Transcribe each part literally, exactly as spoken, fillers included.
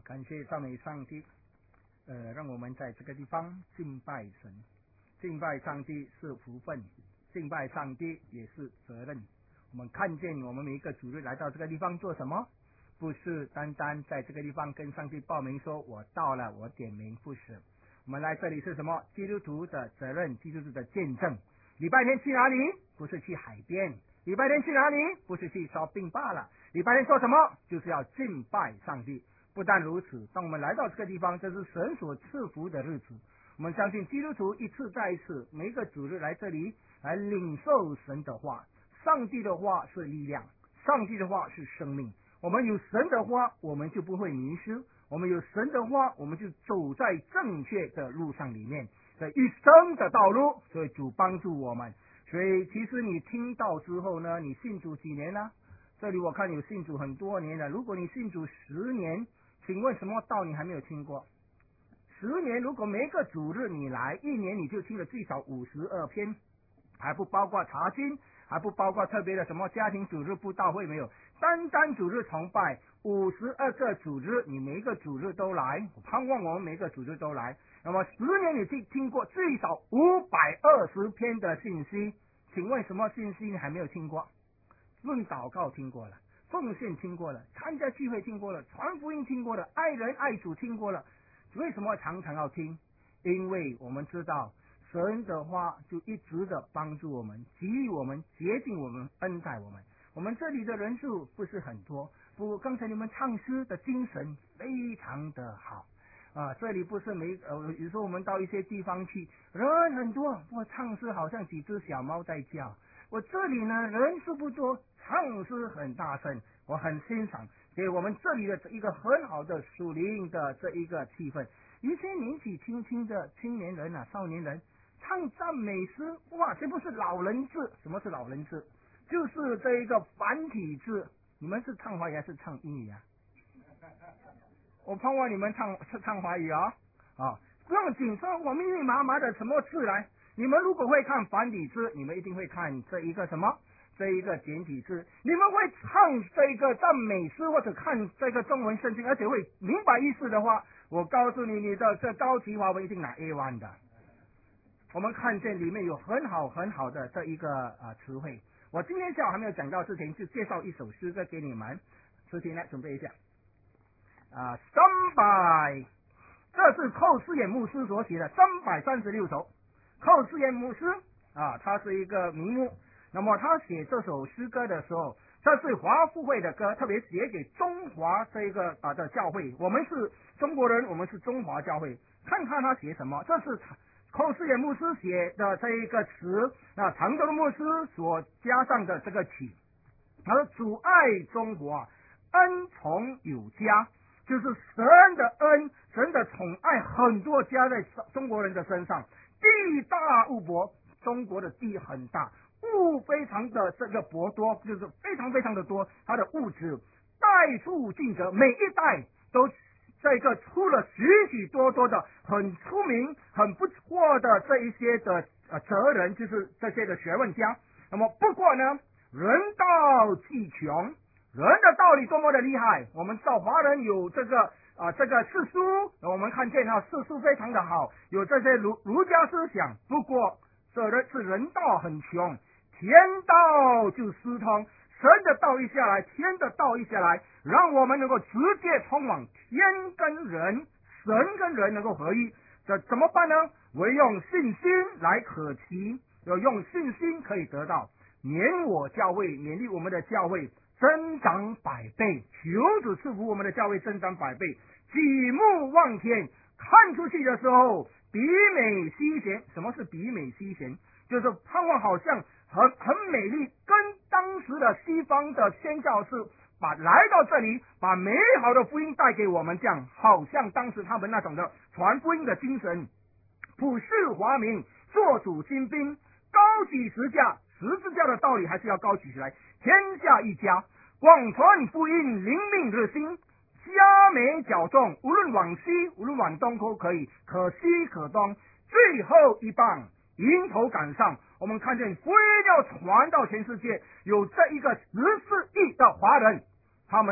感谢赞美上帝，呃，让我们在这个地方敬拜神。敬拜上帝是福分，敬拜上帝也是责任。我们看见我们每一个主日来到这个地方做什么？不是单单在这个地方跟上帝报名说我到了，我点名，不是。我们来这里是什么？基督徒的责任，基督徒的见证。礼拜天去哪里？不是去海边。礼拜天去哪里？不是去烧饼罢了。礼拜天做什么？就是要敬拜上帝。不但如此，当我们来到这个地方，这是神所赐福的日子。我们相信基督徒一次再一次，每一个主日来这里来领受神的话。上帝的话是力量，上帝的话是生命。我们有神的话，我们就不会迷失。我们有神的话，我们就走在正确的路上里面，在一生的道路。所以主帮助我们。所以其实你听到之后呢，你信主几年呢？这里我看有信主很多年了。如果你信主十年，请问什么道你还没有听过？十年，如果每个主日你来，一年你就听了最少五十二篇，还不包括查经，还不包括特别的什么家庭主日布道会没有，单单主日崇拜五十二个主日，你每一个主日都来，我盼望我们每一个主日都来。那么十年你听听过最少五百二十篇的信息，请问什么信息你还没有听过？论祷告听过了，奉献听过了，参加聚会听过了，传福音听过了，爱人爱主听过了。为什么常常要听？因为我们知道神的话就一直的帮助我们，给予我们，洁净我们，恩待我们。我们这里的人数不是很多，不过刚才你们唱诗的精神非常的好啊！这里不是没呃，有时候我们到一些地方去，人很多，不过唱诗好像几只小猫在叫。我这里呢人数不多，唱诗很大声，我很欣赏。给我们这里的一个很好的属灵的这一个气氛，一些年纪轻轻的青年人啊、少年人唱赞美诗，哇，这不是老人字？什么是老人字？就是这一个繁体字。你们是唱华语还是唱英语啊？我盼望你们唱是唱华语啊！啊，不用紧张，我密密麻麻的什么字来？你们如果会看繁体字，你们一定会看这一个什么？这一个简体字，你们会唱这个赞美诗或者看这个中文圣经，而且会明白意思的话，我告诉你，你的这高级华文一定拿 A 一 的。我们看见里面有很好很好的这一个啊词汇。我今天下午还没有讲到之前，就介绍一首诗歌给你们。诗情来准备一下啊，三百，这是寇思远牧师所写的三百三十六首。寇思远牧师啊，他是一个名牧。那么他写这首诗歌的时候，这是华富会的歌，特别写给中华这一个啊的教会。我们是中国人，我们是中华教会。看看他写什么，这是寇思远牧师写的这一个词，那常州的牧师所加上的这个曲。他说：“主爱中国，恩宠有加，就是神的恩，神的宠爱很多加在中国人的身上。地大物博，中国的地很大。”物非常的这个博多，就是非常非常的多，它的物质代数尽则，每一代都这个出了许许多多的很出名、很不错的这一些的呃哲人，就是这些的学问家。那么不过呢，人道既穷，人的道理多么的厉害。我们知道华人有这个啊、呃、这个世书，我们看见啊世书非常的好，有这些儒儒家思想。不过这人是人道很穷。天道就私通，神的道一下来，天的道一下来，让我们能够直接通往天跟人，神跟人能够合一。这怎么办呢？唯用信心来可期，要用信心可以得到。免我教会，勉励我们的教会增长百倍，求主赐福我们的教会增长百倍。举目望天，看出去的时候，比美西贤。什么是比美西贤？就是盼望好像很很美丽，跟当时的西方的宣教士把来到这里，把美好的福音带给我们，这样好像当时他们那种的传福音的精神。普世华民，做主精兵，高举十架，十字架的道理还是要高举起来。天下一家，广传福音，灵命热心，家美较重，无论往西，无论往东都可以，可西可东，最后一棒。迎头赶上，我们看见福音要传到全世界，有这一个十四亿的华人，他们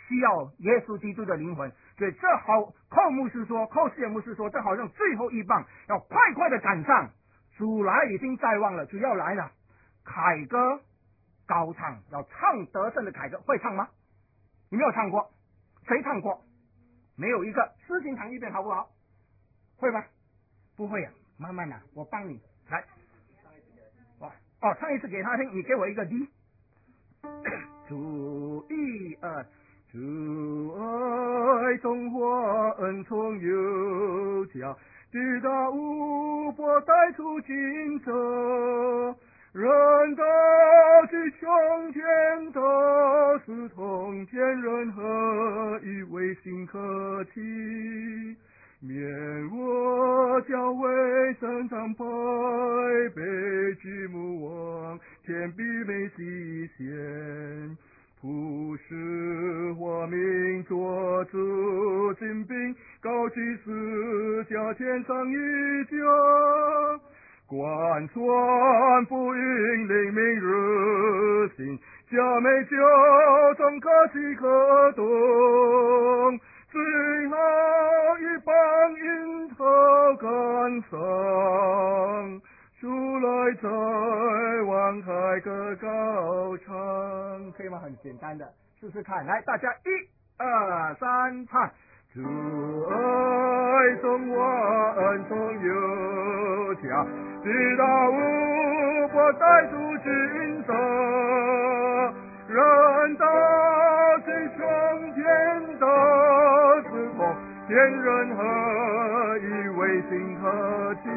需要耶稣基督的灵魂。所以这好，寇牧师说，寇斯牧师说，这好像最后一棒，要快快的赶上。主来已经在望了，主要来了。凯歌高唱，要唱得胜的凯歌，会唱吗？你没有唱过？谁唱过？没有一个。诗情唱一遍好不好？会吗？不会啊，慢慢啊，我帮你来。哇，哦，唱一次给他听，你给我一个 D。主一二，主爱中华恩宠有加，直到无波带出金色，人道之穷天都是同天人合一为心可期，免我教为神常百倍之母王，天必美极限，普世华民做主精兵，高举四家天上一家，贯穿不应灵明日行，佳美就从可喜可动，最后一棒迎头赶上，出来在望开个高唱，可以吗？很简单的，试试看。来，大家一二三，唱。主爱中华恩宠有加，直到无波带出金色，人道之穷天都是同天人合一为心可期，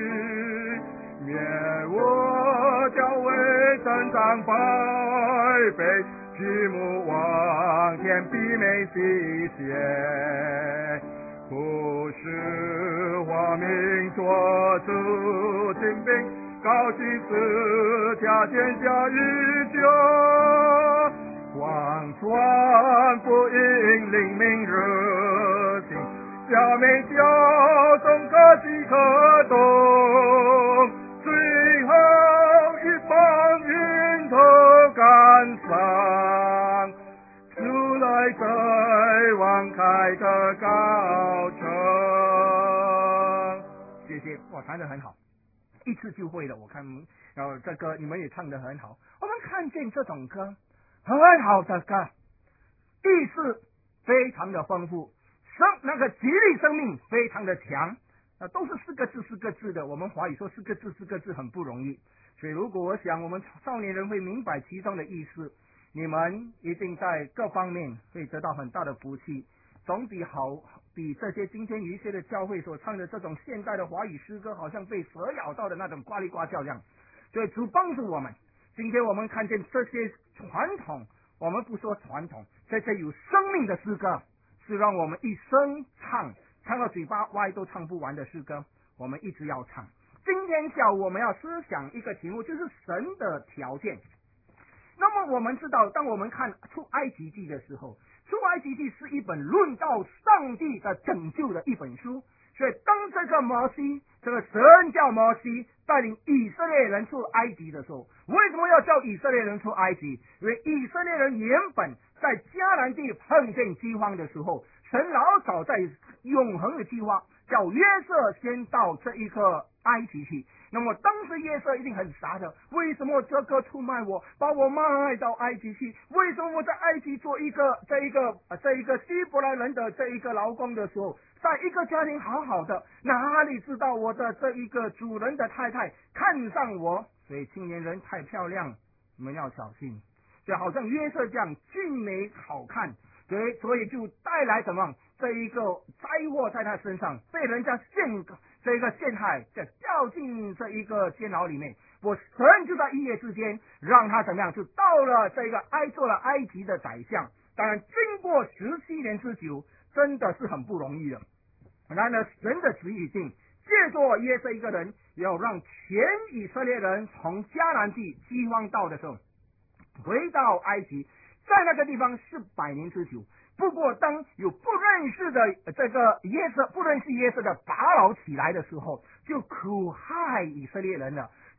免我教为三藏百倍之母望，天必美极限，普世华民做主精兵，高举四家天下一家，广传福音灵明热心，佳美教中可喜可动，最后一棒迎头赶上，出来在望开的高城。谢谢，哇，弹得很好，一次就会了。我看，然后这歌你们也唱得很好。我们看见这种歌，很好的歌，意思非常的丰富，生那个激励生命非常的强。那都是四个字四个字的，我们华语说四个字四个字很不容易，所以如果我想我们少年人会明白其中的意思，你们一定在各方面会得到很大的福气，总比好比这些今天有一些的教会所唱的这种现代的华语诗歌好像被蛇咬到的那种呱哩呱叫这样。所以主帮助我们，今天我们看见这些传统，我们不说传统，这些有生命的诗歌是让我们一生唱唱到嘴巴歪都唱不完的诗歌，我们一直要唱。今天下午我们要思想一个题目，就是神的条件。那么我们知道，当我们看出埃及记的时候，出埃及记是一本论到上帝的拯救的一本书，所以当这个摩西，这个神叫摩西带领以色列人出埃及的时候，为什么要叫以色列人出埃及？因为以色列人原本在迦南地碰见饥荒的时候，神老早在永恒的计划叫约瑟先到这一个埃及去。那么当时约瑟一定很傻的，为什么这个出卖我，把我卖到埃及去？为什么我在埃及做一个这一个呃这一个希伯来人的这一个劳工的时候，在一个家庭好好的，哪里知道我的这一个主人的太太看上我？所以青年人太漂亮，你们要小心。就好像约瑟这样俊美好看，所以所以就带来什么这一个灾祸在他身上，被人家陷这一个陷害，就掉进这一个监牢里面。我神就在一夜之间让他怎么样，就到了这个埃做了埃及的宰相。当然经过十七年之久，真的是很不容易的。然而神的旨意定，借着约瑟一个人，要让全以色列人从迦南地饥荒到的时候回到埃及，在那个地方是百年之久。不过当有不认识的这个约瑟不认识约瑟的法老起来的时候，就苦害以色列人了。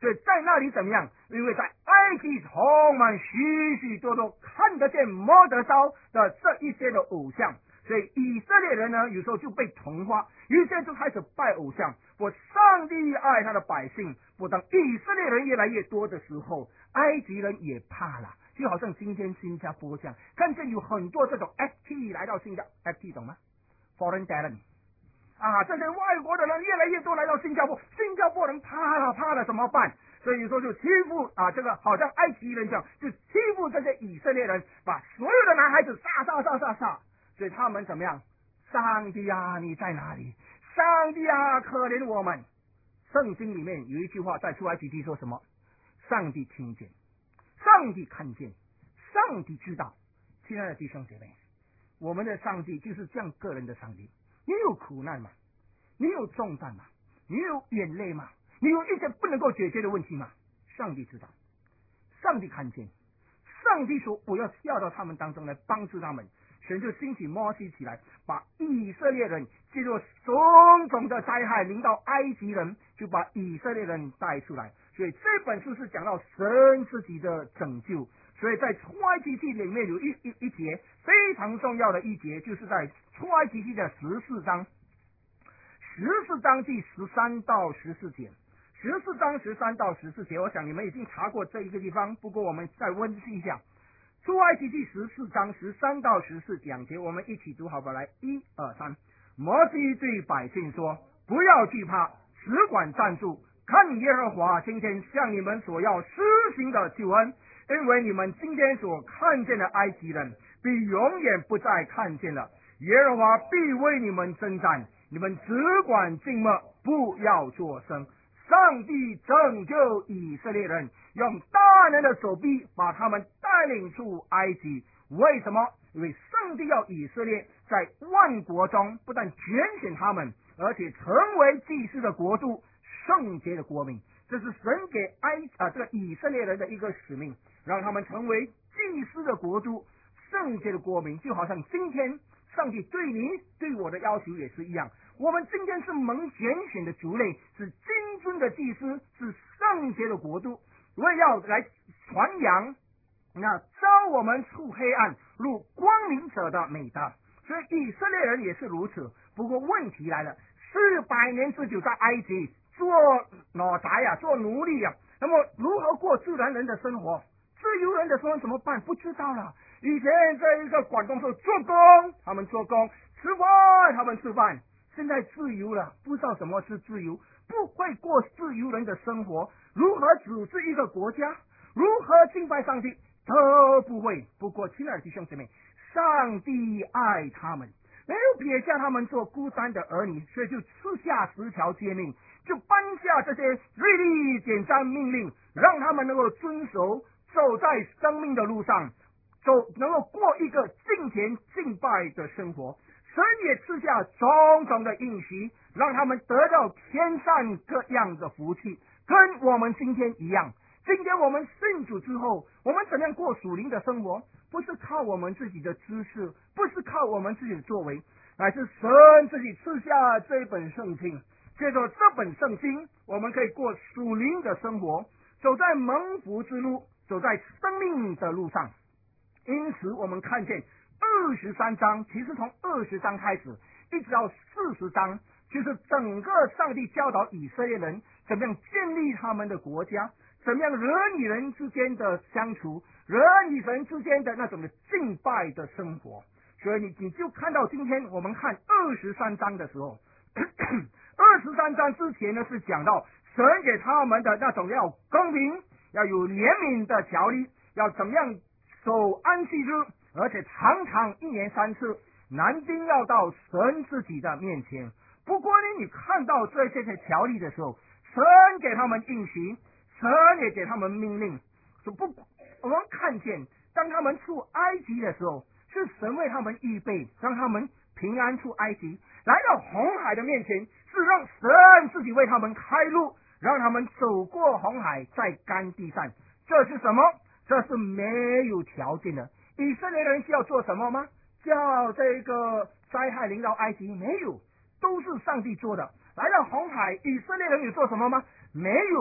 所以在那里怎么样？因为在埃及充满许许多多看得见摸得着的这一些的偶像，所以以色列人呢，有时候就被同化，于是就开始拜偶像。我上帝爱他的百姓，不当以色列人越来越多的时候，埃及人也怕了。就好像今天新加坡这样，看见有很多这种 F T 来到新加 F T 懂吗 ？Foreign talent 啊，这些外国的人越来越多来到新加坡，新加坡人怕了怕了怎么办？所以有时候就欺负啊，这个好像埃及人这样，就欺负这些以色列人，把所有的男孩子杀杀杀杀杀。所以他们怎么样？上帝啊，你在哪里？上帝啊，可怜我们！圣经里面有一句话，在出埃及记说什么？上帝听见，上帝看见，上帝知道。亲爱的弟兄姐妹，我们的上帝就是这样个人的上帝。你有苦难吗？你有重担吗？你有眼泪吗？你有一些不能够解决的问题吗？上帝知道，上帝看见，上帝说我要下到他们当中来帮助他们。神就兴起摩西起来，把以色列人借着种种的灾害临到埃及人，就把以色列人带出来。所以这本书是讲到神自己的拯救。所以在出埃及记里面有一一一节非常重要的一节，就是在出埃及记的十四章，十四章第十三到十四节。十四章十三到十四节，我想你们已经查过这一个地方，不过我们再温习一下。出埃及记十四章十三到十四两节，我们一起读好吧？来，一二三。摩西对百姓说：“不要惧怕，只管站住，看耶和华今天向你们所要施行的救恩，因为你们今天所看见的埃及人，必永远不再看见了。耶和华必为你们征战，你们只管静默，不要作声。”上帝拯救以色列人，用大能的手臂把他们带领出埃及。为什么？因为上帝要以色列在万国中不但拣选他们，而且成为祭司的国度，圣洁的国民。这是神给埃啊这个以色列人的一个使命，让他们成为祭司的国度，圣洁的国民。就好像今天上帝对你对我的要求也是一样，我们今天是蒙拣选的族类，是君尊的祭司，是圣洁的国度，为要来传扬那招我们出黑暗入光明者的美德。所以以色列人也是如此。不过问题来了，四百年之久在埃及做奴才呀，做奴隶呀，那么如何过自然人的生活？自由人的生活怎么办？不知道了。以前在一个广东说做工，他们做工；吃饭，他们吃饭。现在自由了，不知道什么是自由，不会过自由人的生活，如何组织一个国家，如何敬拜上帝，都不会。不过亲爱的弟兄姐妹，上帝爱他们，没有撇下他们做孤单的儿女，所以就赐下十条诫命，就颁下这些律例典章命令，让他们能够遵守，走在生命的路上，走能够过一个敬虔敬拜的生活。神也赐下种种的应许，让他们得到天上各样的福气，跟我们今天一样。今天我们信主之后，我们怎样过属灵的生活？不是靠我们自己的知识，不是靠我们自己的作为，乃是神自己赐下这本圣经。借着这本圣经，我们可以过属灵的生活，走在蒙福之路，走在生命的路上。因此我们看见二十三章，其实从二十章开始一直到四十章，就是整个上帝教导以色列人怎么样建立他们的国家，怎么样人与人之间的相处，人与人之间的那种的敬拜的生活。所以你你就看到今天我们看二十三章的时候，二十三章之前呢是讲到神给他们的那种要公平，要有怜悯的条例，要怎么样守安息日，而且常常一年三次，男丁要到神自己的面前。不过呢，你看到这些的条例的时候，神给他们应许，神也给他们命令。说不，我们看见当他们出埃及的时候，是神为他们预备，让他们平安出埃及，来到红海的面前，是让神自己为他们开路，让他们走过红海，在干地上。这是什么？这是没有条件的。以色列人需要做什么吗？叫这个灾害临到埃及？没有，都是上帝做的。来到红海，以色列人有做什么吗？没有，神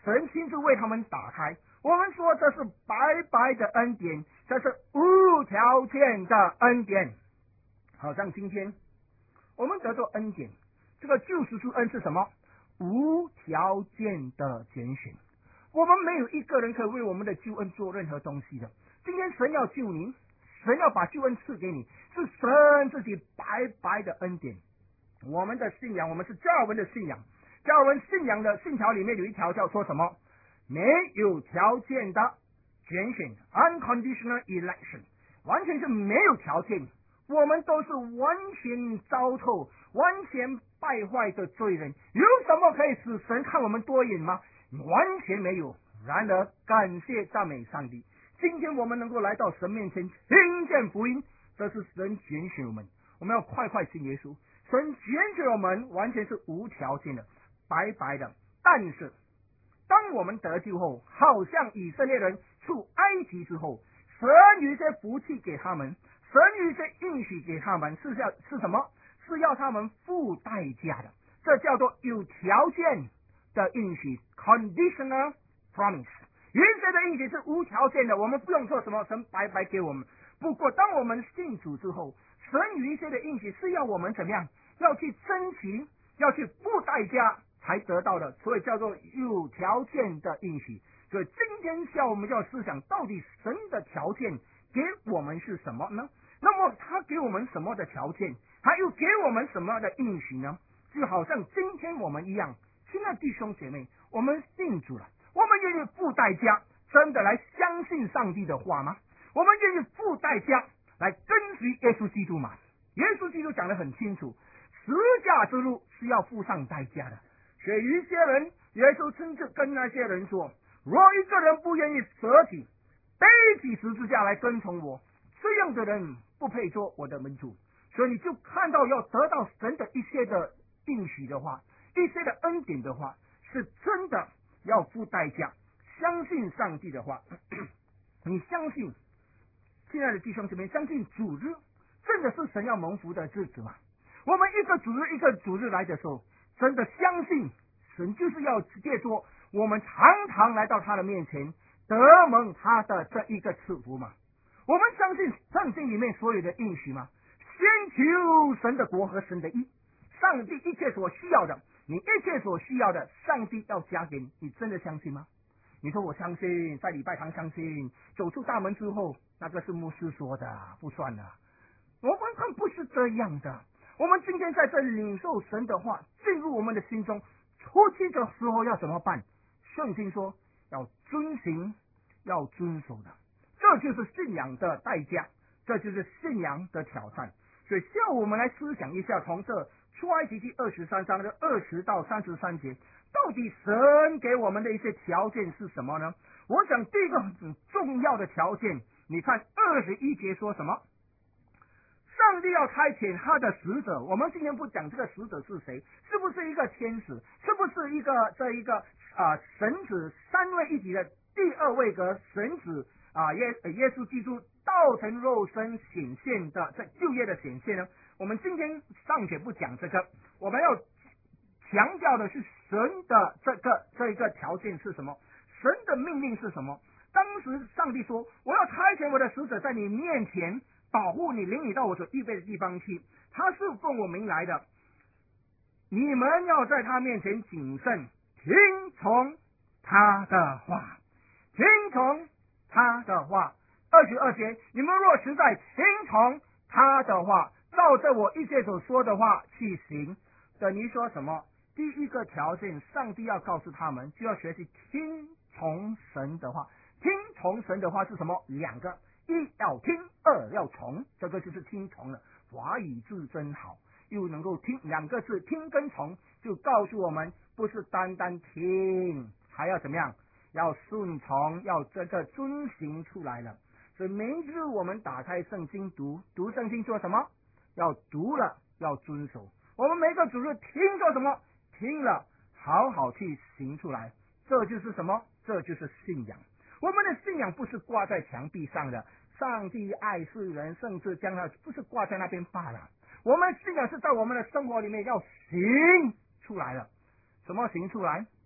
神亲自为他们打开。我们说这是白白的恩典，这是无条件的恩典。好像今天我们得到恩典，这个救赎之恩是什么？无条件的拣选。我们没有一个人可以为我们的救恩做任何东西的。今天神要救你，神要把救恩赐给你，是神自己白白的恩典。我们的信仰，我们是加尔文的信仰，加尔文信仰的信条里面有一条叫说什么？没有条件的拣选 unconditional election， 完全是没有条件。我们都是完全糟透、完全败坏的罪人，有什么可以使神看我们多眼吗？完全没有。然而感谢赞美上帝，今天我们能够来到神面前听见福音，这是神拣选我们，我们要快快信耶稣。神拣选我们完全是无条件的、白白的。但是当我们得救后，好像以色列人出埃及之后，神有一些福气给他们，神有一些应许给他们，是要是什么？是要他们付代价的，这叫做有条件的应许 conditional promise。 原神的应许是无条件的，我们不用做什么，神白白给我们。不过当我们信主之后，神有一些的应许是要我们怎么样？要去争取，要去付代价才得到的，所以叫做有条件的应许。所以今天下我们要思想，到底神的条件给我们是什么呢？那么他给我们什么的条件，他又给我们什么的应许呢？就好像今天我们一样，亲爱的弟兄姐妹，我们信主了，我们愿意付代价真的来相信上帝的话吗？我们愿意付代价来跟随耶稣基督吗？耶稣基督讲得很清楚，十架之路是要付上代价的。所以有一些人，耶稣甚至跟那些人说，若一个人不愿意舍己背起十字架来跟从我，这样的人不配做我的门徒。所以你就看到要得到神的一些的应许的话，一些的恩典的话，是真的要付代价。相信上帝的话，你相信，亲爱的弟兄姊妹，相信主日真的是神要蒙福的日子吗？我们一个主日一个主日来的时候，真的相信神就是要借着我们常常来到他的面前，得蒙他的这一个赐福吗？我们相信圣经里面所有的应许吗？先求神的国和神的义，上帝一切所需要的，你一切所需要的，上帝要加给你，你真的相信吗？你说我相信，在礼拜堂相信，走出大门之后，那个是牧师说的，不算的。我们看不是这样的。我们今天在这领受神的话进入我们的心中，出去的时候要怎么办？圣经说要遵行，要遵守的，这就是信仰的代价，这就是信仰的挑战。所以需要我们来思想一下，从这出埃及记二十三章的二十到三十三节，到底神给我们的一些条件是什么呢？我想第一个很重要的条件，你看二十一节说什么？上帝要差遣他的使者，我们今天不讲这个使者是谁，是不是一个天使，是不是一个这一个啊、呃、神子三位一体的第二位格神子啊、呃、耶耶稣基督道成肉身显现的这旧约的显现呢？我们今天尚且不讲这个，我们要强调的是神的这个这一个条件是什么？神的命令是什么？当时上帝说，我要差遣我的使者在你面前保护你，领你到我所预备的地方去，他是奉我名来的，你们要在他面前谨慎，听从他的话，听从他的话。二十二节，你们若实在听从他的话，照着我一切所说的话去行，等于说什么？第一个条件，上帝要告诉他们，就要学习听从神的话。听从神的话是什么？两个，一要听，二要从，这个就是听从了。华语字真好，又能够听，两个字听跟从，就告诉我们，不是单单听，还要怎么样？要顺从，要这个遵行出来了。所以每日我们打开圣经读，读圣经做什么？要读了，要遵守。我们每个主日听做什么？听了，好好去行出来。这就是什么？这就是信仰。我们的信仰不是挂在墙壁上的，上帝爱世人，甚至将它不是挂在那边罢了。我们信仰是在我们的生活里面要行出来了。什么行出来？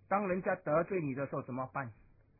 当人家得罪你的时候怎么办？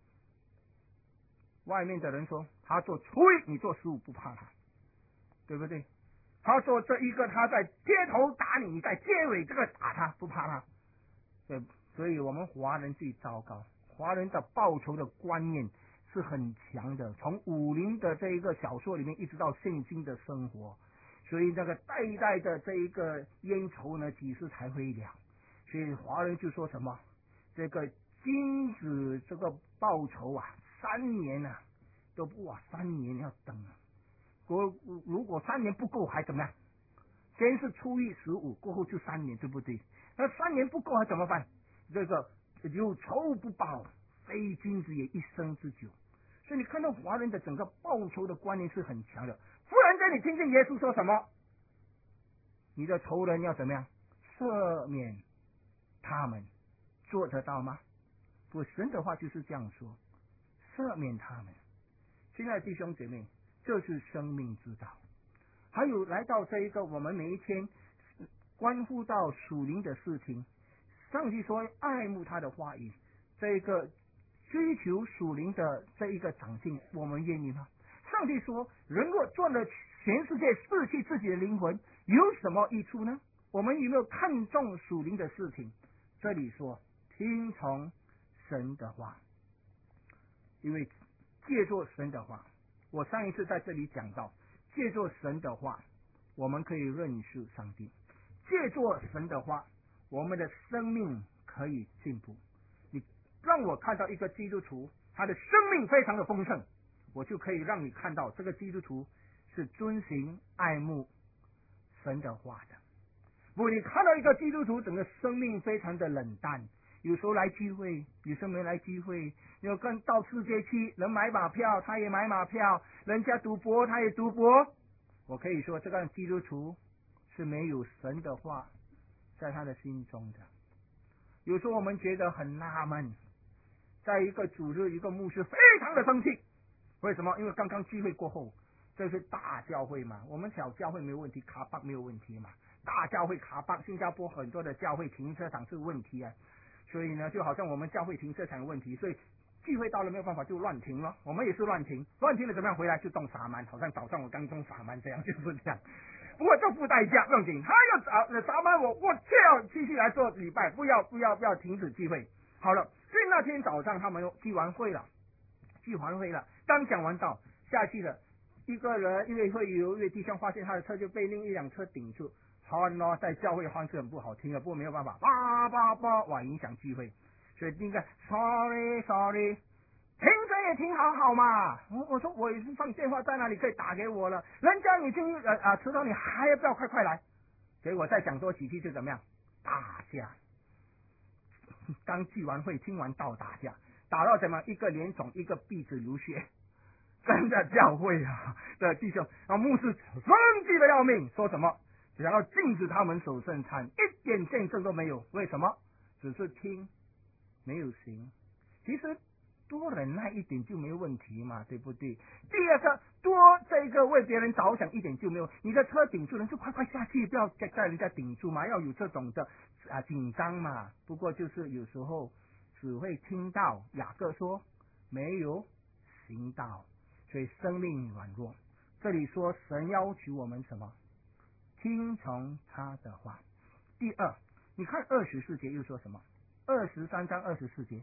外面的人说他做初一，你做十五不怕他，对不对？他说这一个他在街头打你，你在街尾这个打他，不怕他。对，所以我们华人最糟糕，华人的报仇的观念是很强的，从武林的这一个小说里面一直到现今的生活，所以那个代代的这一个冤仇呢，几时才会了？所以华人就说什么这个君子这个报仇啊，三年啊都不哇，三年要等啊。如如果三年不够还怎么样？先是初一十五，过后就三年，对不对？那三年不够还怎么办？这个有仇不报，非君子也一生之久。所以你看到华人的整个报仇的观念是很强的。忽然间你听见耶稣说什么？你的仇人要怎么样？赦免他们，做得到吗？不，神的话就是这样说，赦免他们。亲爱的弟兄姐妹，这是生命之道。还有来到这一个我们每一天关乎到属灵的事情，上帝说爱慕他的话语，这一个追求属灵的这一个长进，我们愿意吗？上帝说人若赚了全世界，失去自己的灵魂，有什么益处呢？我们有没有看重属灵的事情？这里说听从神的话，因为借助神的话，我上一次在这里讲到，借助神的话我们可以认识上帝，借助神的话我们的生命可以进步。你让我看到一个基督徒他的生命非常的丰盛，我就可以让你看到这个基督徒是遵行爱慕神的话的。不，你看到一个基督徒整个生命非常的冷淡，有时候来聚会，有时候没来聚会，有跟到世界去，人买马票他也买马票，人家赌博他也赌博。我可以说这个基督徒是没有神的话在他的心中的。有时候我们觉得很纳闷，在一个主日一个牧师非常的生气，为什么？因为刚刚聚会过后，这是大教会嘛，我们小教会没有问题，卡巴没有问题嘛，大教会卡巴，新加坡很多的教会停车场是问题啊，所以呢就好像我们教会停车场有问题，所以聚会到了没有办法就乱停了，我们也是乱停，乱停了怎么样？回来就动撒曼，好像早上我刚动撒曼这样，就是这样。不过这付代价，不用紧，他要找撒曼我，我就要继续来做礼拜，不要不要不要停止聚会。好了，所以那天早上他们又聚完会了，聚完会了，刚讲完道下去了，一个人因为会有一位弟兄发现他的车就被另一辆车顶住，好咯，在教会方式很不好听的，不过没有办法，叭叭叭，哇，影响聚会。所以应该 sorry sorry， 停车也停好好嘛。我我说我已经放电话在那里，可以打给我了。人家已经呃啊迟到，你还要不要快快来？结果再讲多几句就怎么样？打架。刚聚完会听完道打架，打到怎么一个脸肿，一个鼻子流血。真的教会啊的弟兄，啊牧师生气的要命，说什么想要禁止他们守圣餐，一点见证都没有。为什么？只是听。没有行，其实多忍耐一点就没有问题嘛，对不对？第二个，多这个为别人着想一点就没有，你的车顶住人就快快下去，不要再在人家顶住嘛，要有这种的啊紧张嘛。不过就是有时候只会听到雅各说没有行道，所以生命软弱。这里说神要求我们什么？听从他的话。第二，你看二十四节又说什么？二十三章二十四节，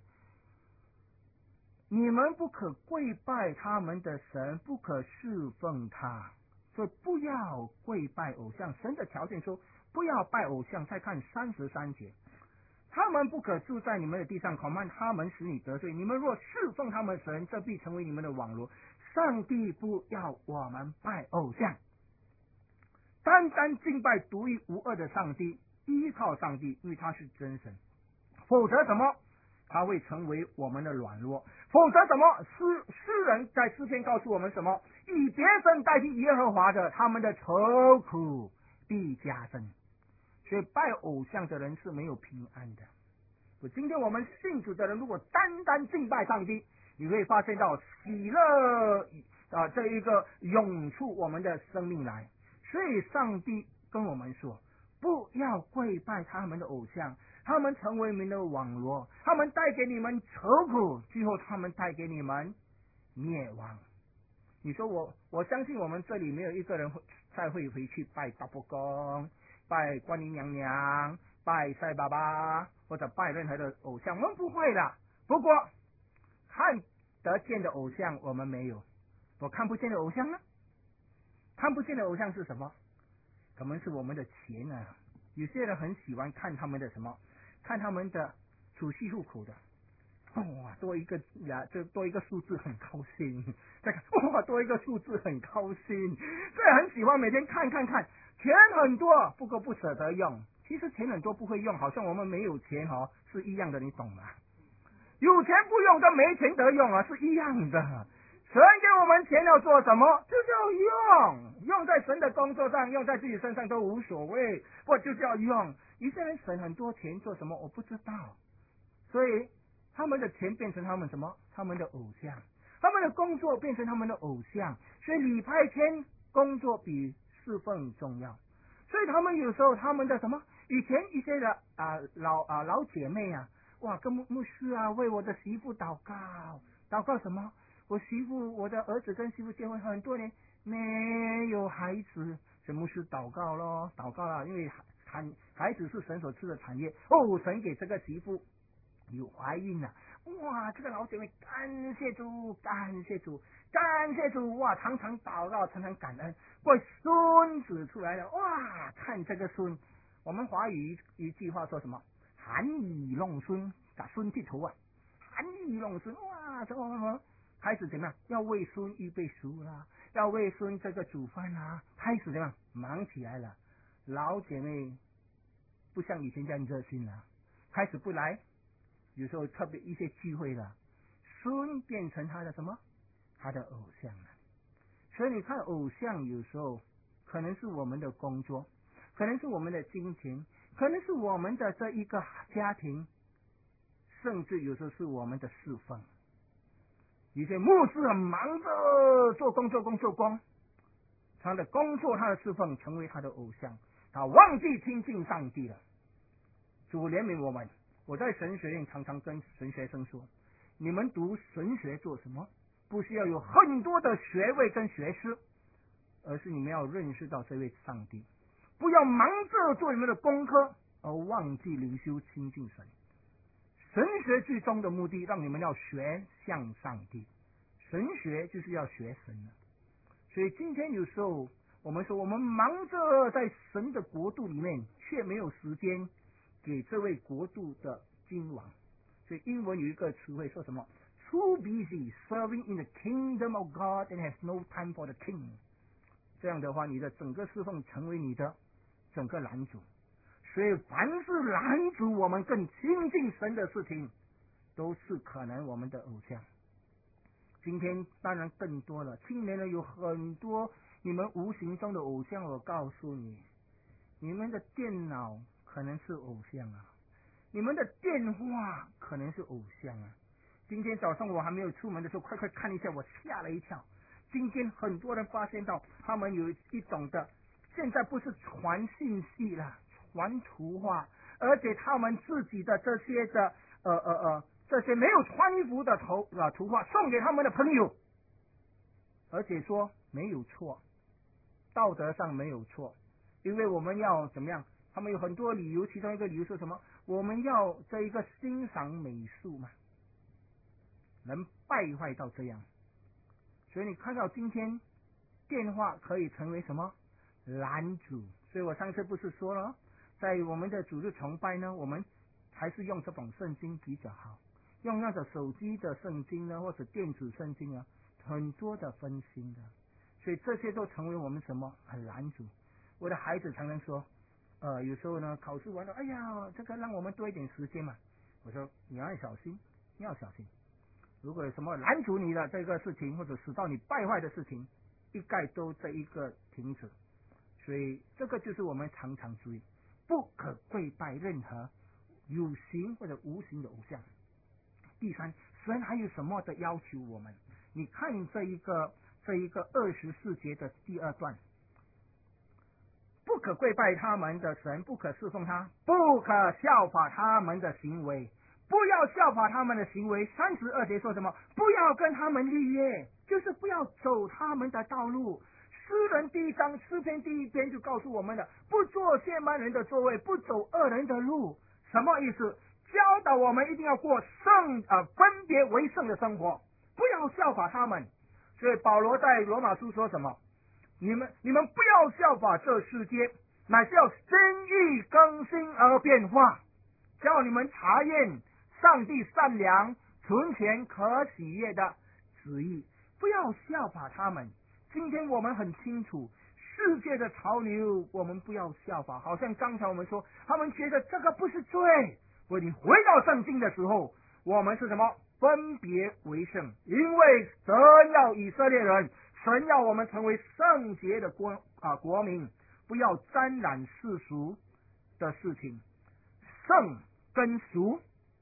你们不可跪拜他们的神，不可侍奉他，所以不要跪拜偶像。神的条件说不要拜偶像。再看三十三节，他们不可住在你们的地上，恐怕他们使你得罪。你们若侍奉他们神，这必成为你们的网罗。上帝不要我们拜偶像，单单敬拜独一无二的上帝，依靠上帝，因为他是真神。否则什么？他会成为我们的软弱。否则什么？诗诗人在诗篇告诉我们什么？以别神代替耶和华的，他们的愁苦必加增。所以拜偶像的人是没有平安的。今天我们信主的人，如果单单敬拜上帝，你会发现到喜乐啊这一个涌出我们的生命来。所以上帝跟我们说，不不要跪拜他们的偶像，他们成为你们的网罗，他们带给你们愁苦，最后他们带给你们灭亡。你说我我相信我们这里没有一个人再会回去拜大伯公、拜观音娘娘、拜赛爸爸或者拜任何的偶像，我们不会的。不过看得见的偶像我们没有，我看不见的偶像呢？看不见的偶像是什么？可能是我们的钱啊。有些人很喜欢看他们的什么，看他们的储蓄户口的，哇，多一个呀，就多一个数字很高兴。再看，哇，多一个数字很高兴。所以很喜欢每天看看看，钱很多，不过不舍得用。其实钱很多不会用，好像我们没有钱哦，是一样的，你懂吗？有钱不用跟没钱得用啊，是一样的。神给我们钱要做什么？就是要用，用在神的工作上，用在自己身上都无所谓，不就是要用。有些人省很多钱做什么？我不知道。所以他们的钱变成他们什么？他们的偶像。他们的工作变成他们的偶像。所以礼拜天工作比侍奉重要。所以他们有时候他们的什么？以前一些的啊老啊老姐妹啊，哇，跟牧牧师啊为我的媳妇祷告，祷告什么？我媳妇，我的儿子跟媳妇结婚很多年没有孩子，所以牧师祷告咯，祷告了，因为产孩子是神所赐的产业哦，神给这个媳妇有怀孕了，哇，这个老姐妹感谢主，感谢主，感谢主，哇，常常祷告，常常感恩，过孙子出来了，哇，看这个孙，我们华语一句话说什么？含饴弄孙，打孙剃头啊，含饴弄孙，哇，什么什么。开始怎么样？要为孙预备书啦，要为孙这个煮饭啦，开始怎么样？忙起来了。老姐妹不像以前这样热心了，开始不来，有时候特别一些聚会了，孙变成他的什么？他的偶像了。所以你看，偶像有时候可能是我们的工作，可能是我们的金钱，可能是我们的这一个家庭，甚至有时候是我们的侍奉。有些牧师很忙着做工做工做工，他的工作他的侍奉成为他的偶像，他忘记亲近上帝了。主怜悯我们。我在神学院常常跟神学生说，你们读神学做什么？不是要有很多的学位跟学识，而是你们要认识到这位上帝，不要忙着做你们的功课而忘记灵修亲近神。神学最终的目的，让你们要学向上帝。神学就是要学神了。所以今天有时候我们说，我们忙着在神的国度里面，却没有时间给这位国度的君王。所以英文有一个词汇说什么 ？Too busy serving in the kingdom of God and has no time for the king。这样的话，你的整个侍奉成为你的整个拦阻。所以凡是拦阻我们更亲近神的事情，都是可能我们的偶像。今天当然更多了，青年人有很多你们无形中的偶像。我告诉你，你们的电脑可能是偶像啊，你们的电话可能是偶像啊。今天早上我还没有出门的时候，快快看一下，我吓了一跳。今天很多人发现到，他们有一种的，现在不是传信息了，传图画，而且他们自己的这些的呃呃呃这些没有穿衣服的头啊图画送给他们的朋友，而且说没有错，道德上没有错，因为我们要怎么样？他们有很多理由，其中一个理由是什么？我们要这一个欣赏美术嘛，能败坏到这样。所以你看到今天电话可以成为什么拦阻？所以我上次不是说了，在我们的主日崇拜呢，我们还是用这本圣经比较好，用那个手机的圣经呢，或者电子圣经啊，很多的分心的，所以这些都成为我们什么很拦阻。我的孩子常常说，呃，有时候呢考试完了，哎呀，这个让我们多一点时间嘛。我说你要小心，你要小心。如果有什么拦阻你的这个事情，或者使到你败坏的事情，一概都这一个停止。所以这个就是我们常常注意，不可跪拜任何有形或者无形的偶像。第三，神还有什么的要求我们？你看这一个这一个二十四节的第二段，不不可跪拜他们的神，不可侍奉他，不可效法他们的行为。不要效法他们的行为。三十二节说什么？不要跟他们立约，就是不要走他们的道路。诗人第一章诗篇第一篇就告诉我们了，不做亵慢人的座位，不走恶人的路。什么意思？教导我们一定要过圣呃分别为圣的生活，不要效法他们。所以保罗在罗马书说什么？你们你们不要效法这世界，乃是要心意更新而变化，叫你们查验上帝善良、纯全、可喜悦的旨意。不要效法他们。今天我们很清楚世界的潮流，我们不要效法。好像刚才我们说，他们觉得这个不是罪。我你回到圣经的时候，我们是什么？分别为圣，因为神要以色列人，神要我们成为圣洁的国啊国民，不要沾染世俗的事情。圣跟俗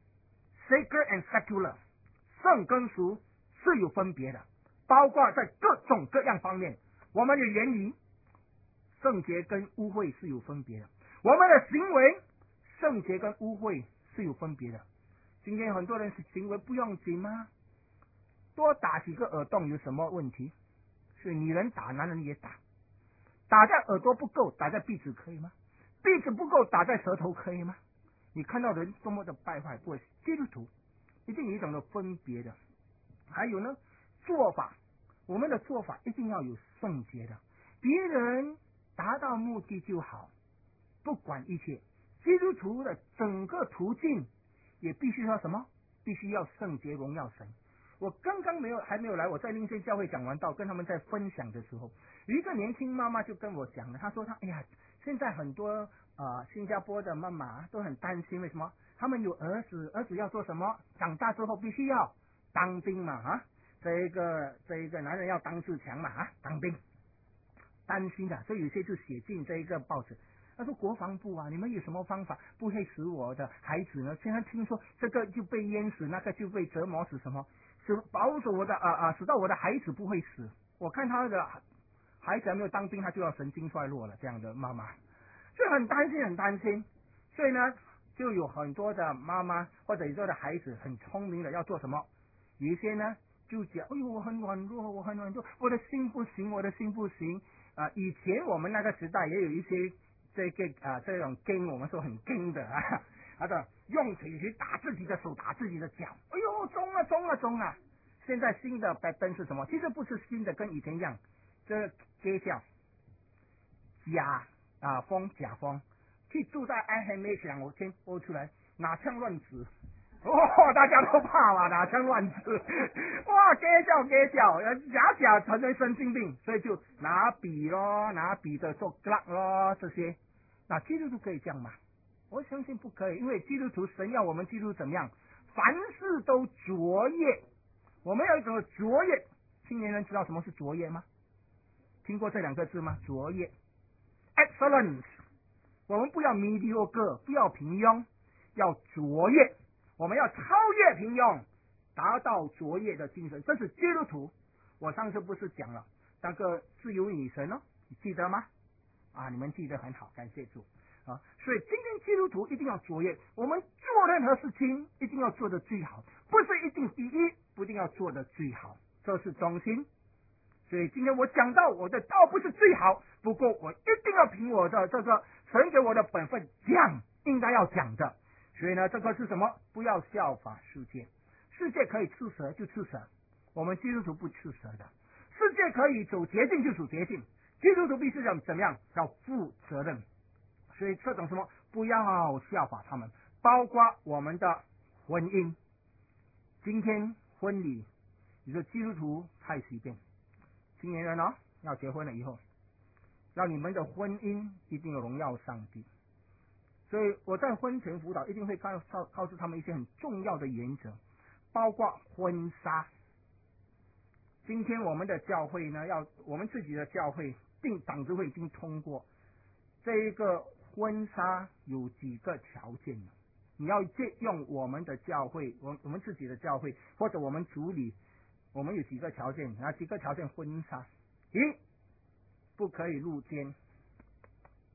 ，sacred and secular， 圣跟俗是有分别的，包括在各种各样方面。我们的言语，圣洁跟污秽是有分别的；我们的行为，圣洁跟污秽是有分别的。今天很多人行为不用紧吗？多打几个耳洞有什么问题？是女人打，男人也打。打在耳朵不够，打在鼻子可以吗？鼻子不够，打在舌头可以吗？你看到人多么的败坏，不，基督徒一定有一种的分别的。还有呢，做法，我们的做法一定要有圣洁的，别人达到目的就好，不管一切。基督徒的整个途径也必须要什么？必须要圣洁，荣耀神。我刚刚没有还没有来，我在另一间教会讲完道，跟他们在分享的时候，有一个年轻妈妈就跟我讲了，她说她哎呀，现在很多呃新加坡的妈妈都很担心，为什么？他们有儿子，儿子要做什么？长大之后必须要当兵嘛啊，这一个这一个男人要当自强嘛啊，当兵，担心的，所以有些就写进这一个报纸。他说国防部啊，你们有什么方法不会使我的孩子呢？现在听说这个就被淹死，那个就被折磨死，什么使保守我的啊啊，使到我的孩子不会死。我看他的孩子还没有当兵，他就要神经衰弱了，这样的妈妈，所以很担心，很担心。所以呢，就有很多的妈妈或者有些的孩子很聪明的要做什么？有一些呢就讲，哎呦，我很软弱，我很软弱，我的心不行，我的心不行啊、呃！以前我们那个时代也有一些。这个啊、呃，这种根我们说很根的啊，他的用腿去打自己的手，打自己的脚，哎呦，中了，中了，中了！现在新的白灯是什么？其实不是新的，跟以前一样，这假笑假啊风假风，去住在 I M H 两天播出来，拿枪乱指，哦，大家都怕嘛，拿枪乱指，哇，假笑假笑，假假成为神经病，所以就拿笔咯，拿笔的做 glove 咯，这些。那基督徒可以这样吗？我相信不可以，因为基督徒神要我们基督徒怎么样？凡事都卓越。我们要一种卓越。青年人知道什么是卓越吗？听过这两个字吗？卓越 ，excellence。我们不要 mediocre， 不要平庸，要卓越。我们要超越平庸，达到卓越的精神，这是基督徒。我上次不是讲了那个自由女神哦，你记得吗？啊，你们记得很好，感谢主啊！所以今天基督徒一定要卓越，我们做任何事情一定要做得最好，不是一定第一，不一定要做得最好，这是中心。所以今天我讲到我的道不是最好，不过我一定要凭我的这个神给我的本分讲，应该要讲的。所以呢，这个是什么？不要效法世界，世界可以吃蛇就吃蛇，我们基督徒不吃蛇的。世界可以走捷径就走捷径。基督徒必须要怎么样？要负责任。所以这种什么不要效法他们，包括我们的婚姻。今天婚礼，你说基督徒太随便。青年人哦，要结婚了以后，让你们的婚姻一定要荣耀上帝。所以我在婚前辅导一定会告告告诉他们一些很重要的原则，包括婚纱。今天我们的教会呢，要我们自己的教会。定党执会已经通过这一个婚纱有几个条件呢？你要借用我们的教会，我我们自己的教会或者我们主理，我们有几个条件，哪几个条件？婚纱一，不可以露肩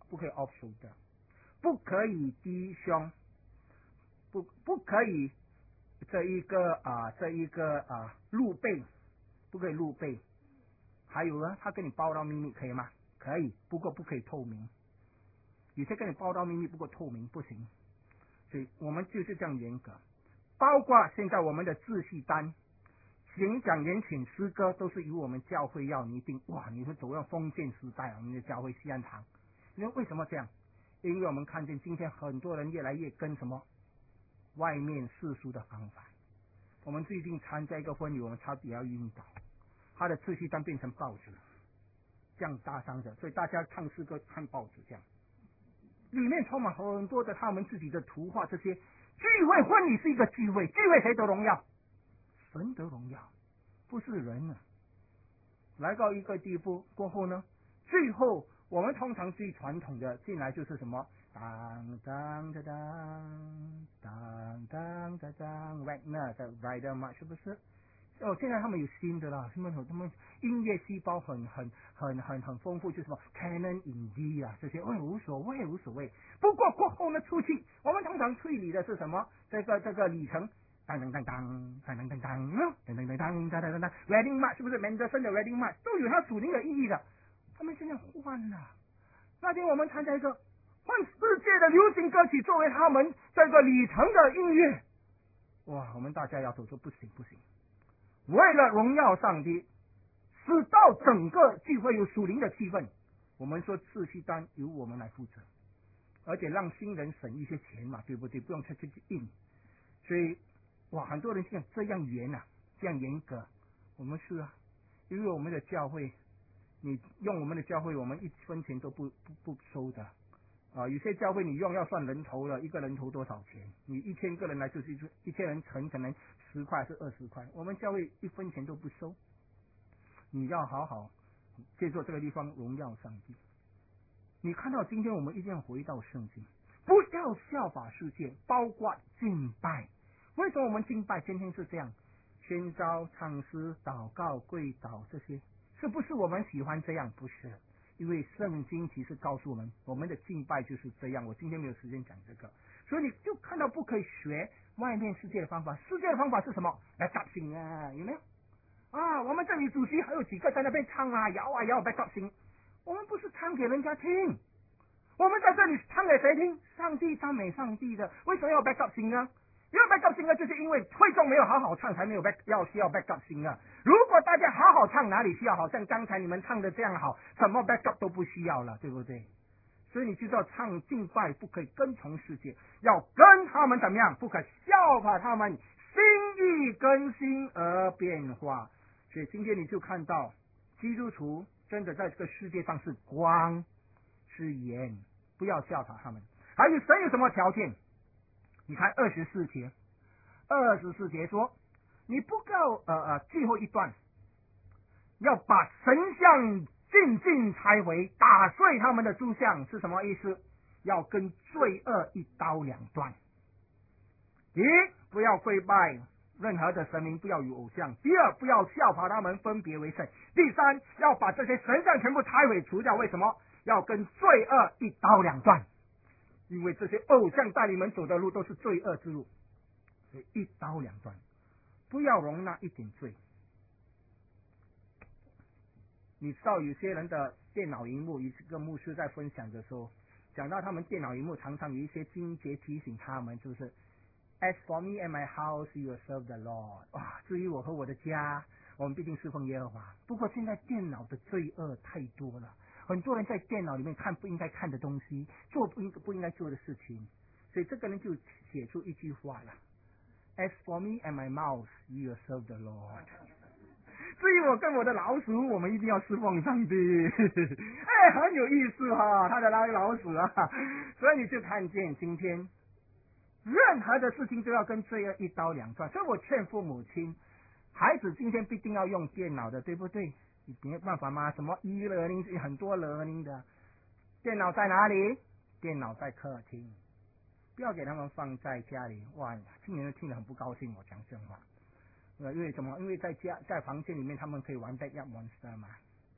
不可以 off shoulder， 不可以低胸，不不可以这一个啊这一个啊露背，不可以露背。还有呢，他跟你包到秘密可以吗？可以，不过不可以透明。有些跟你包到秘密，不过透明不行。所以我们就是这样严格。包括现在我们的秩序单、演讲、演请、诗歌，都是由我们教会要拟定。哇，你们走向封建时代，我们的教会西安堂。你说为什么这样？因为我们看见今天很多人越来越跟什么外面世俗的方法。我们最近参加一个婚礼，我们差点要晕倒，他的秩序单变成报纸，这样大伤的，所以大家唱诗歌看报纸这样。里面充满很多的他们自己的图画，这些聚会婚礼是一个聚会，聚会谁得荣耀？神得荣耀，不是人啊。来到一个地步过后呢，最后我们通常最传统的进来就是什么？当当当当当当当 Wagner 的 Rider March 是不是？哦，现在他们有新的啦，他们他们音乐细胞很很很很很丰富，就是什么 Canon in D 啊这些，哦无所谓无所谓。不过过后呢，出去我们通常推理的是什么？这个这个里程，当当当当当当当当当当当当当当当 Wedding March 是不是？门德森的 Wedding March 都有它属灵的意义的。他们现在换了。那天我们参加一个换世界的流行歌曲作为他们这个里程的音乐，哇，我们大家要走说不行不行。为了荣耀上帝，使到整个聚会有属灵的气氛，我们说秩序单由我们来负责，而且让新人省一些钱嘛，对不对？不用去去印。所以，哇，很多人现在这样严啊，这样严格，我们是啊，因为我们的教会，你用我们的教会，我们一分钱都不不不收的。啊，有些教会你用要算人头了，一个人头多少钱？你一千个人来就是一一千人乘可能十块是二十块，我们教会一分钱都不收。你要好好借助这个地方荣耀上帝。你看到今天我们一定要回到圣经，不要效法世界，包括敬拜。为什么我们敬拜天天是这样？宣召、唱诗、祷告、跪祷这些，是不是我们喜欢这样？不是。因为圣经其实告诉我们，我们的敬拜就是这样。我今天没有时间讲这个，所以你就看到不可以学外面世界的方法。世界的方法是什么？来打星啊，有没有？啊，我们这里主席还有几个在那边唱啊，摇啊摇 back up 星。我们不是唱给人家听，我们在这里唱给谁听？上帝赞美上帝的。为什么要 back up 星呢？因为 back up 星呢，就是因为会众没有好好唱，才没有 back 要需要 back up 星啊。如果大家好好唱，哪里需要？好像刚才你们唱的这样好，什么 back up 都不需要了，对不对？所以你就知道唱敬拜不可以跟从世界，要跟他们怎么样？不可效法他们，心意更新而变化。所以今天你就看到基督徒真的在这个世界上是光是盐，不要效法他们。还有神有什么条件？你看二十四节，二十四节说，你不够呃呃最后一段，要把神像尽尽拆毁，打碎他们的柱像，是什么意思？要跟罪恶一刀两断。第一，不要跪拜任何的神明，不要有偶像；第二，不要效法他们，分别为圣；第三，要把这些神像全部拆毁除掉。为什么？要跟罪恶一刀两断。因为这些偶像带你们走的路都是罪恶之路，所以一刀两断，不要容纳一点罪。你知道有些人的电脑荧幕，一个牧师在分享的时候，讲到他们电脑荧幕常常有一些经节提醒他们，就是 As for me and my house, we will serve the Lord。哇，至于我和我的家，我们必定侍奉耶和华。不过现在电脑的罪恶太多了。很多人在电脑里面看不应该看的东西，做不应不应该做的事情，所以这个人就写出一句话了 ：As for me and my mouse, we will serve the Lord。至于我跟我的老鼠，我们一定要侍奉上帝。哎，很有意思哈、哦，他的那个老鼠啊，所以你就看见今天任何的事情都要跟罪恶一刀两断。所以我劝父母亲，孩子今天必定要用电脑的，对不对？你没办法吗？什么 e-learning 很多 learning 的，电脑在哪里？电脑在客厅，不要给他们放在家里。哇，听人听得很不高兴，我讲真话。呃，因为什么？因为在家在房间里面，他们可以玩 Backyard Monster 嘛。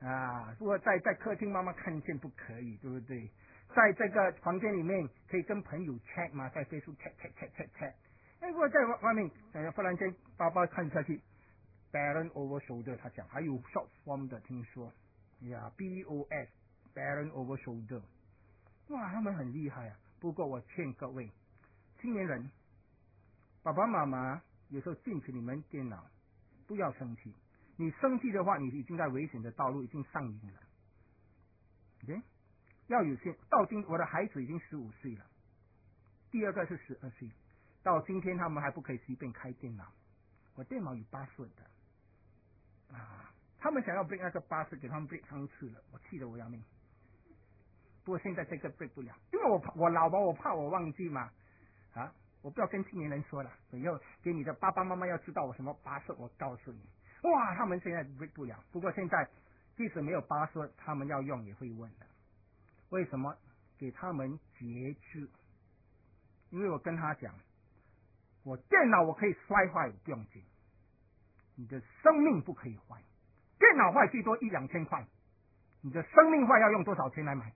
啊，如果在在客厅妈妈看见不可以，对不对？在这个房间里面可以跟朋友 chat 嘛，在 Facebook chat chat chat chat chat。哎，如果在外面，哎呀，忽然间爸爸看下去 ，parent over shoulder， 他讲还有 short form 的，听说呀 ，B O S parent over shoulder， 哇，他们很厉害啊。不过我劝各位青年人，爸爸妈妈有时候禁止你们电脑，不要生气。你生气的话，你已经在危险的道路已经上瘾了。OK， 要有些。到今我的孩子已经十五岁了，第二个是十二岁，到今天他们还不可以随便开电脑。我电脑有 password 的啊，他们想要 break 那个 password， 给他们 break 三次了，我气得我要命。不过现在这个 break 不了，因为我我老婆我怕我忘记嘛啊，我不要跟青年人说了，以后给你的爸爸妈妈要知道我什么 password， 我告诉你。哇，他们现在 break 不了，不过现在即使没有巴说，他们要用也会问的。为什么？给他们节制。因为我跟他讲，我电脑我可以摔坏不用紧，你的生命不可以坏。电脑坏最多一两千块，你的生命坏要用多少钱来买？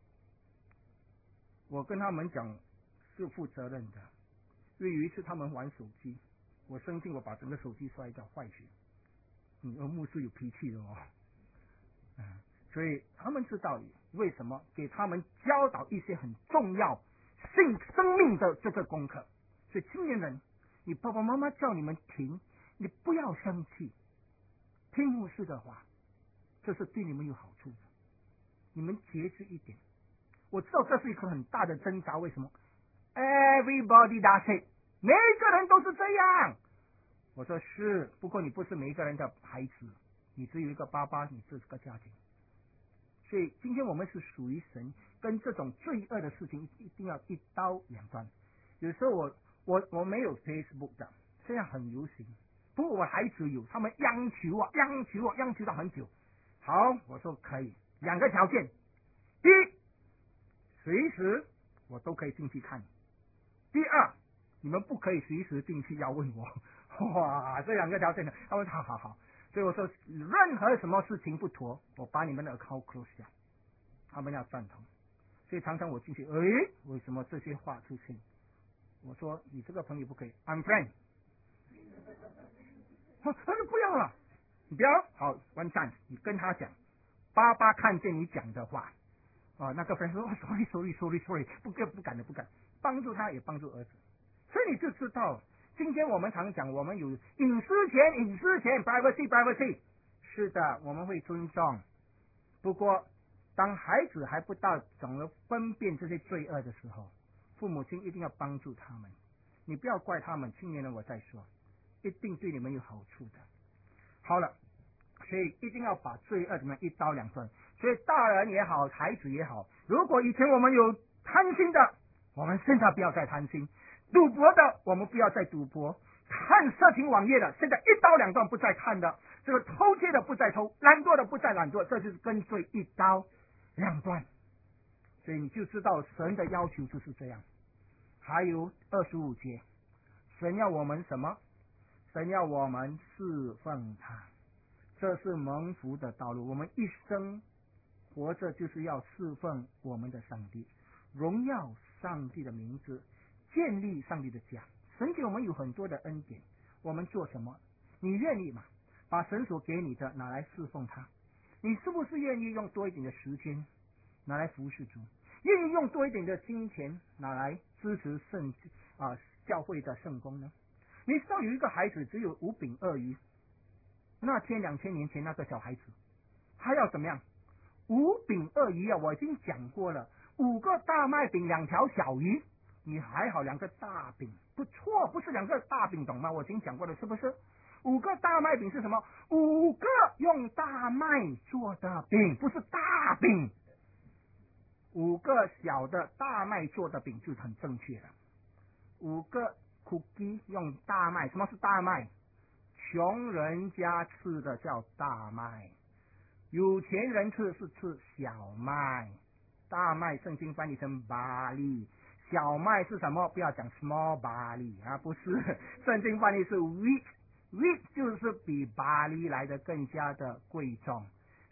我跟他们讲是负责任的。因为有一次他们玩手机，我生气，我把整个手机摔掉坏血。你二木是有脾气的哦，嗯，所以他们知道为什么给他们教导一些很重要性生命的这个功课。所以青年人，你爸爸妈妈叫你们停，你不要生气，听牧师的话，这是对你们有好处的。你们节制一点。我知道这是一个很大的挣扎，为什么 ？Everybody does it， 每个人都是这样。我说是，不过你不是每一个人的孩子，你只有一个爸爸，你这是个家庭。所以今天我们是属于神，跟这种罪恶的事情一定要一刀两断。有时候我我我没有 Facebook 的，现在很流行，不过我孩子有，他们央求我，央求我，央求到很久。好，我说可以，两个条件：第一，随时我都可以进去看；第二，你们不可以随时进去要问我。哇，这两个条件呢？他说好好好，所以我说任何什么事情不妥，我把你们的 account close 掉，他们要赞同。所以常常我进去，诶，为什么这些话出现？我说你这个朋友不可以 ，I'm friend。他说不要了，你不要好 ，one chance， 你跟他讲，爸爸看见你讲的话，啊，那个 friend 说 sorry sorry sorry sorry， 不敢不敢的不敢，帮助他也帮助儿子，所以你就知道。今天我们常讲，我们有隐私权，隐私权 ，privacy privacy， 是的，我们会尊重。不过，当孩子还不到懂得分辨这些罪恶的时候，父母亲一定要帮助他们。你不要怪他们，青年人我再说，一定对你们有好处的。好了，所以一定要把罪恶怎么一刀两断。所以大人也好，孩子也好，如果以前我们有贪心的，我们现在不要再贪心。赌博的，我们不要再赌博；看色情网页的，现在一刀两断，不再看的；这个偷窃的不再偷，懒惰的不再懒惰，这就是跟罪一刀两断。所以你就知道神的要求就是这样。还有二十五节，神要我们什么？神要我们侍奉他，这是蒙福的道路。我们一生活着就是要侍奉我们的上帝，荣耀上帝的名字，建立上帝的家。神给我们有很多的恩典，我们做什么？你愿意吗？把神所给你的拿来侍奉他。你是不是愿意用多一点的时间拿来服侍主？愿意用多一点的金钱拿来支持圣啊教会的圣工呢？你知道有一个孩子只有五饼二鱼，那天两千年前那个小孩子，他要怎么样？五饼二鱼啊！我已经讲过了，五个大麦饼，两条小鱼。你还好，两个大饼不错，不是两个大饼，懂吗？我已经讲过了，是不是？五个大麦饼是什么？五个用大麦做的饼，不是大饼。五个小的大麦做的饼就是很正确的。五个 cookie 用大麦，什么是大麦？穷人家吃的叫大麦，有钱人吃是吃小麦。大麦圣经翻译成 barley， 小麦是什么？不要讲 small barley 啊，不是，圣经翻译是 wheat， wheat 就是比 barley 来的更加的贵重。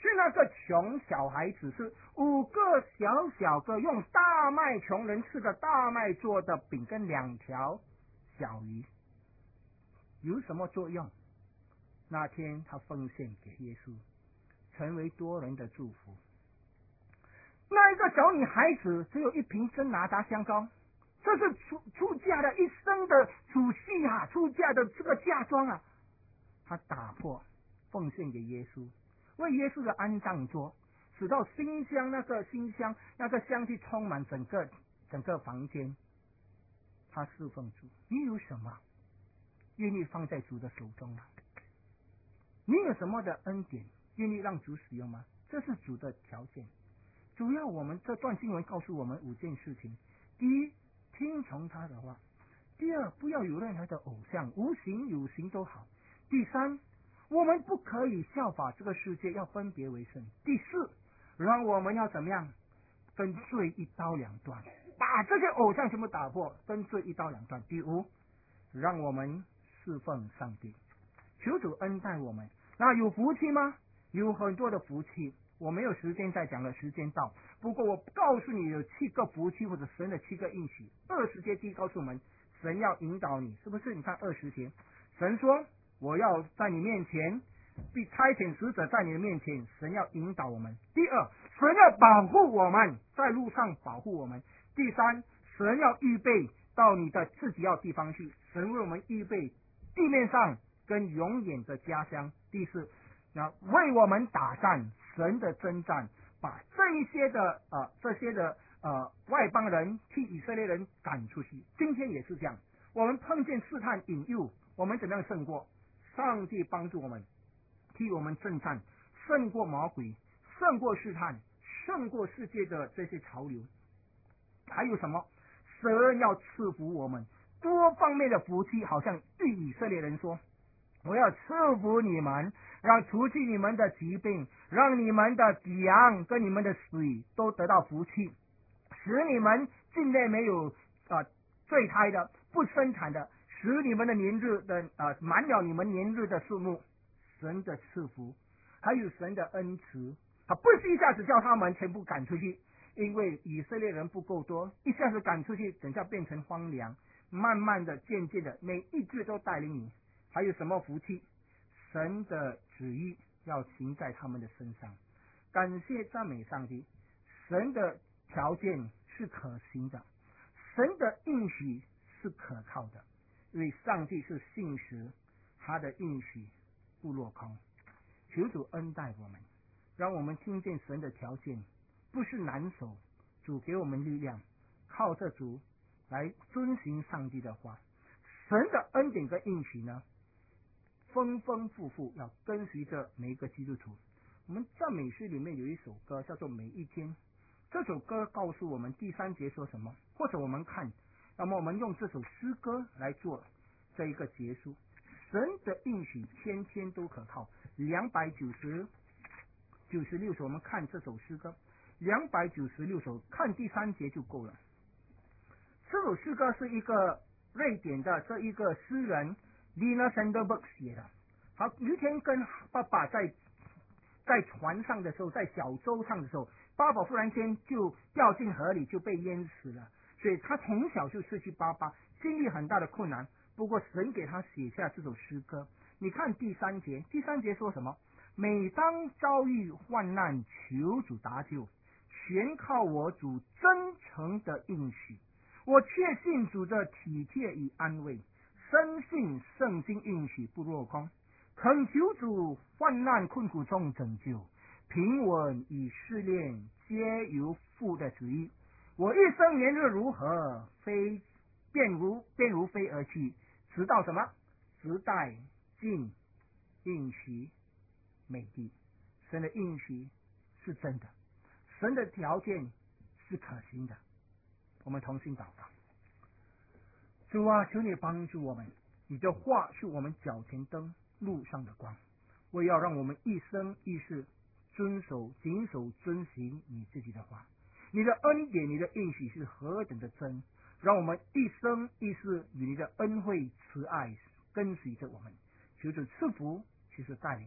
是那个穷小孩子，是五个小小个用大麦穷人吃的大麦做的饼跟两条小鱼，有什么作用？那天他奉献给耶稣，成为多人的祝福。那一个小女孩子只有一瓶真拿达香膏，这是出出嫁的一生的储蓄啊，出嫁的这个嫁妆啊，她打破奉献给耶稣，为耶稣的安葬桌，使到馨香那个馨香那个香气充满整个整个房间。他侍奉主，你有什么愿意放在主的手中吗？你有什么的恩典愿意让主使用吗？这是主的条件。主要我们这段经文告诉我们五件事情：第一，听从他的话；第二，不要有任何的偶像，无形有形都好；第三，我们不可以效法这个世界，要分别为圣；第四，让我们要怎么样？跟罪一刀两断，把这些偶像全部打破，跟罪一刀两断。第五，让我们侍奉上帝。求主恩待我们。那有福气吗？有很多的福气，我没有时间再讲了，时间到。不过我告诉你，有七个福气或者神的七个应许。二十节第一告诉我们，神要引导你，是不是？你看二十节，神说我要在你面前，必差遣使者在你的面前。神要引导我们。第二，神要保护我们，在路上保护我们。第三，神要预备到你的自己要地方去，神为我们预备地面上跟永远的家乡。第四，那为我们打战，神的征战，把这一些的呃这些的呃外邦人替以色列人赶出去。今天也是这样，我们碰见试探引诱，我们怎么样胜过？上帝帮助我们，替我们征战，胜过魔鬼，胜过试探，胜过世界的这些潮流。还有什么？神要赐福我们多方面的福气，好像对以色列人说，我要赐福你们，让除去你们的疾病，让你们的羊跟你们的水都得到福气，使你们境内没有啊、呃、坠胎的，不生产的，使你们的年日的啊、呃、满了你们年日的数目。神的赐福，还有神的恩慈，他不是一下子叫他们全部赶出去，因为以色列人不够多，一下子赶出去，等下变成荒凉，慢慢的渐渐的每一句都带领你。还有什么福气？神的旨意要行在他们的身上。感谢赞美上帝，神的条件是可行的，神的应许是可靠的，因为上帝是信实，他的应许不落空。求主恩待我们，让我们听见神的条件不是难守，主给我们力量，靠着主来遵行上帝的话。神的恩典跟应许呢，丰丰富富，要跟随着每一个基督徒。我们赞美诗里面有一首歌叫做《每一天》，这首歌告诉我们第三节说什么，或者我们看，那么我们用这首诗歌来做这一个结束。神的应许天天都可靠。两百九十九十六首，我们看这首诗歌，两百九十六首，看第三节就够了。这首诗歌是一个瑞典的这一个诗人 Lina Sandberg 写的。好，有一天跟爸爸在在船上的时候，在小舟上的时候，爸爸忽然间就掉进河里，就被淹死了。所以他从小就失去爸爸，经历很大的困难。不过神给他写下这首诗歌。你看第三节，第三节说什么？每当遭遇患难，求主搭救，全靠我主真诚的应许。我确信主的体贴与安慰，深信圣经应许不落空，恳求主患难困苦中拯救，平稳与试炼皆由父的旨意。我一生年日如何，飞便如便如飞而去，直到什么？直待尽应许美地。神的应许是真的，神的条件是可行的。我们同心祷告。主啊，求你帮助我们，你的话是我们脚前灯，路上的光。我要让我们一生一世遵守谨守遵行你自己的话。你的恩典，你的应许是何等的真，让我们一生一世与你的恩惠慈爱跟随着我们。求主赐福，其实带领，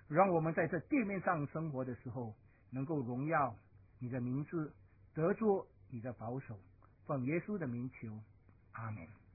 让我们在这地面上生活的时候，能够荣耀你的名字，得着你的保守。奉耶稣的名求，阿门。